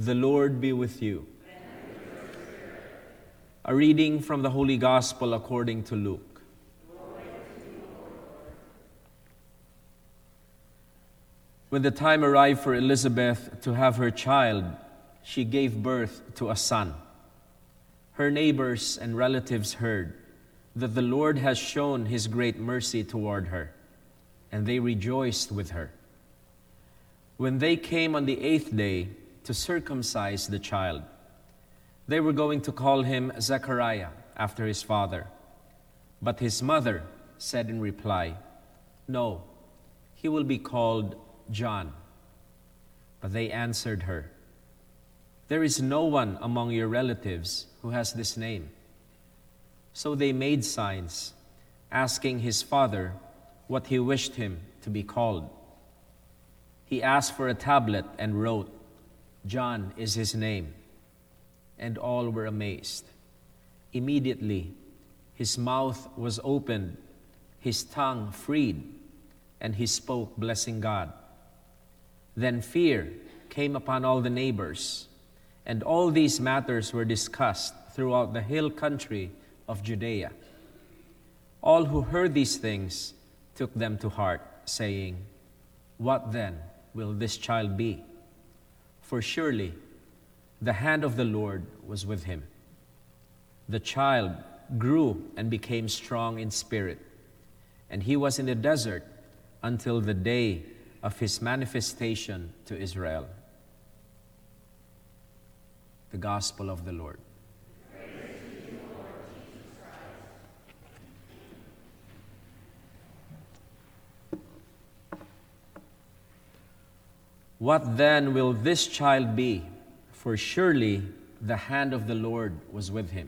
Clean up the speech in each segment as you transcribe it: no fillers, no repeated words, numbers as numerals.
The Lord be with you. A reading from the Holy Gospel according to Luke. When the time arrived for Elizabeth to have her child, she gave birth to a son. Her neighbors and relatives heard that the Lord has shown his great mercy toward her, and they rejoiced with her. When they came on the 8th day to circumcise the child, they were going to call him Zechariah after his father. But his mother said in reply, "No, he will be called John." But they answered her, "There is no one among your relatives who has this name." So they made signs, asking his father what he wished him to be called. He asked for a tablet and wrote, "John is his name." And all were amazed. Immediately, his mouth was opened, his tongue freed, and he spoke, blessing God. Then fear came upon all the neighbors, and all these matters were discussed throughout the hill country of Judea. All who heard these things took them to heart, saying, "What then will this child be? For surely the hand of the Lord was with him." The child grew and became strong in spirit, and he was in the desert until the day of his manifestation to Israel. The Gospel of the Lord. What then will this child be? For surely the hand of the Lord was with him.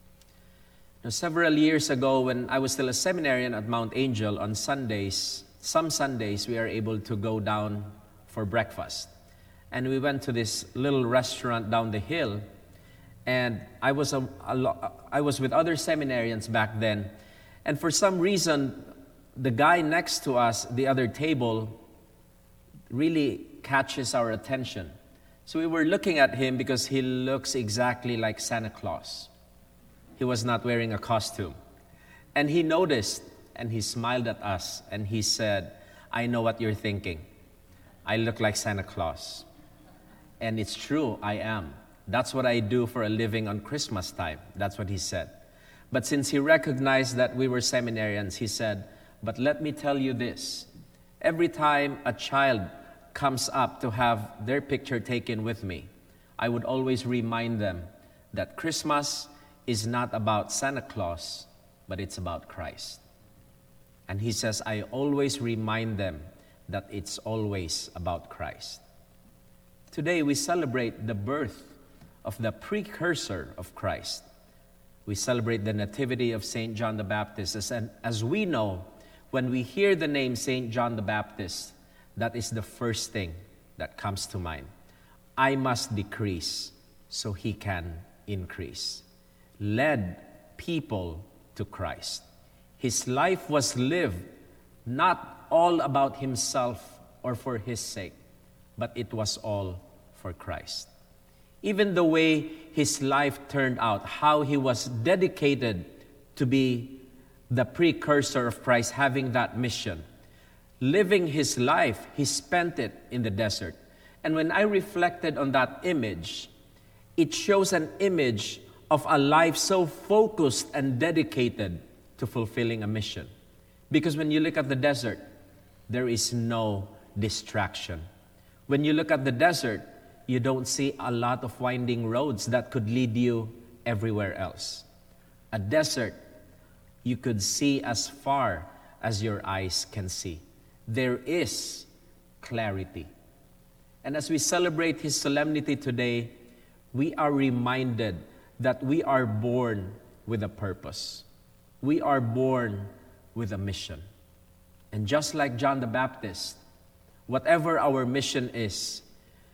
Now, several years ago, when I was still a seminarian at Mount Angel, on Sundays, some Sundays, we are able to go down for breakfast. And we went to this little restaurant down the hill, and I was with other seminarians back then. And for some reason, the guy next to us, the other table, really catches our attention. So we were looking at him because he looks exactly like Santa Claus. He was not wearing a costume. And he noticed, and he smiled at us, and he said, "I know what you're thinking. I look like Santa Claus." And it's true, I am. That's what I do for a living on Christmas time. That's what he said. But since he recognized that we were seminarians, he said, "But let me tell you this. Every time a child comes up to have their picture taken with me, I would always remind them that Christmas is not about Santa Claus, but it's about Christ." And he says, "I always remind them that it's always about Christ." Today we celebrate the birth of the precursor of Christ. We celebrate the nativity of St. John the Baptist. And as we know, when we hear the name St. John the Baptist, that is the first thing that comes to mind. I must decrease so he can increase. Led people to Christ. His life was lived not all about himself or for his sake, but it was all for Christ. Even the way his life turned out, how he was dedicated to be the precursor of Christ, having that mission. Living his life, he spent it in the desert. And when I reflected on that image, it shows an image of a life so focused and dedicated to fulfilling a mission. Because when you look at the desert, there is no distraction. When you look at the desert, you don't see a lot of winding roads that could lead you everywhere else. A desert, you could see as far as your eyes can see. There is clarity. And as we celebrate his solemnity today, we are reminded that we are born with a purpose. We are born with a mission. And just like John the Baptist, whatever our mission is,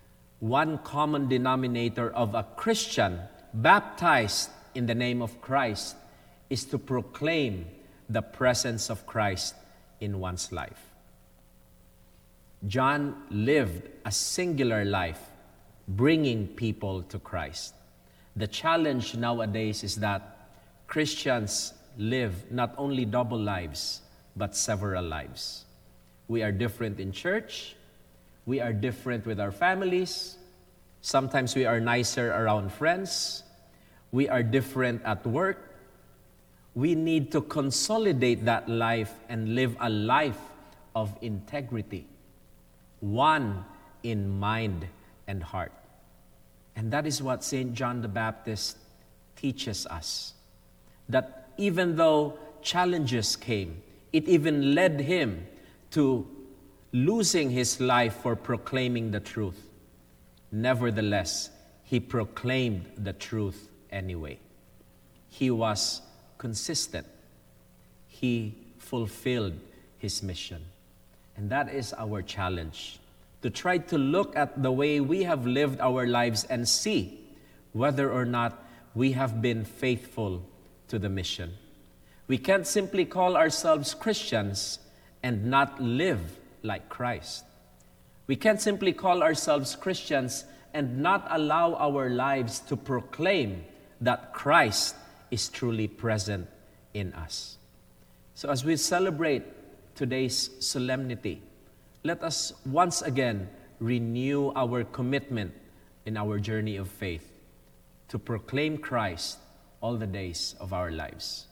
one common denominator of a Christian baptized in the name of Christ is to proclaim the presence of Christ in one's life. John lived a singular life, bringing people to Christ. The challenge nowadays is that Christians live not only double lives, but several lives. We are different in church. We are different with our families. Sometimes we are nicer around friends. We are different at work. We need to consolidate that life and live a life of integrity, one in mind and heart. And that is what St. John the Baptist teaches us. That even though challenges came, it even led him to losing his life for proclaiming the truth. Nevertheless, he proclaimed the truth anyway. He was consistent. He fulfilled his mission. And that is our challenge, to try to look at the way we have lived our lives and see whether or not we have been faithful to the mission. We can't simply call ourselves Christians and not live like Christ. We can't simply call ourselves Christians and not allow our lives to proclaim that Christ is truly present in us. So as we celebrate today's solemnity, let us once again renew our commitment in our journey of faith to proclaim Christ all the days of our lives.